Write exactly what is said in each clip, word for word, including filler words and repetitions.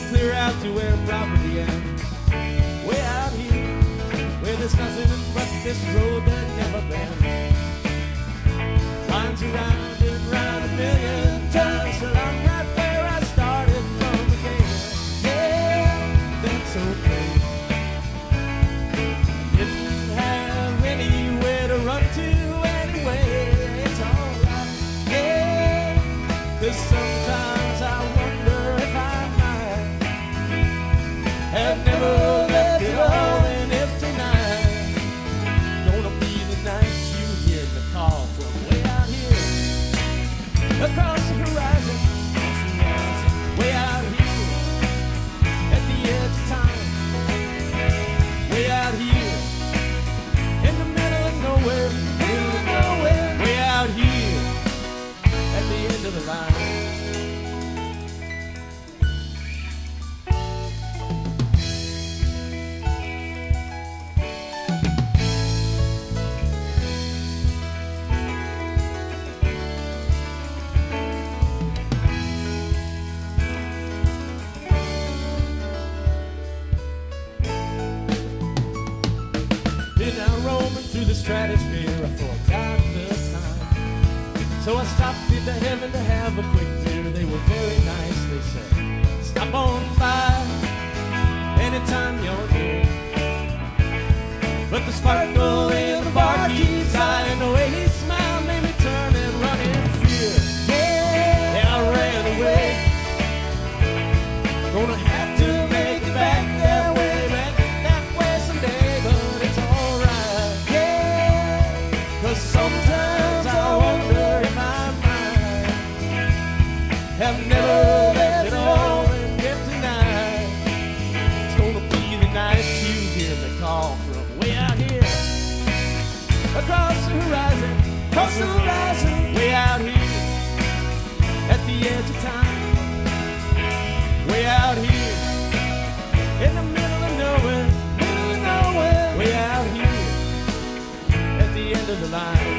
clear out to where property ends. Way out here, where there's nothing but this road that never bends. Winds around and round a million times till I'm right where I started from again. Yeah, that's okay. Didn't have anywhere to run to anyway. It's alright, yeah, 'cause sometimes I wonder if I might have never left it all. And if tonight gonna be the night you hear the call from way out here across the horizon, way out here at the edge of time, way out here in the middle of nowhere, middle of nowhere, way out here at the end of the line. Been out roaming through the stratosphere, I forgot the time. So I stopped into heaven to have a quick beer. They were very nice, they said, stop on by anytime you're near. But the sparkle in the bar keeps high, and the way he smiled made me turn and run in fear. Yeah, I ran away. Gonna have to make it back that way, back that way someday, but it's alright, yeah, 'cause sometimes I wonder if I might have never left it all. And if tonight it's gonna be the night you hear me call from way out here across the horizon, across the horizon, way out here at the edge of time, way out here in the middle of nowhere, middle of nowhere, way out here at the end of the line.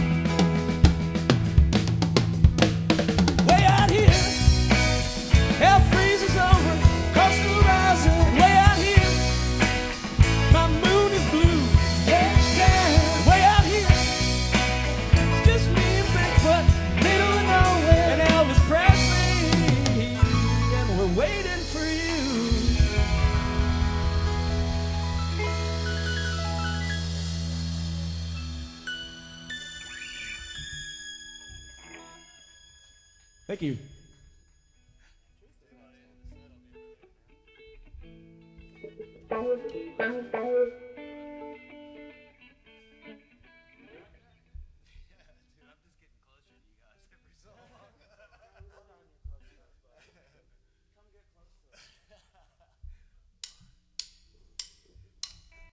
Way out here, hell freezes over, across the horizon, way out here, my moon is blue, yeah, yeah. Way out here, it's just me and Bigfoot, middle of nowhere, and Elvis Presley, and we're waiting for you. Thank you.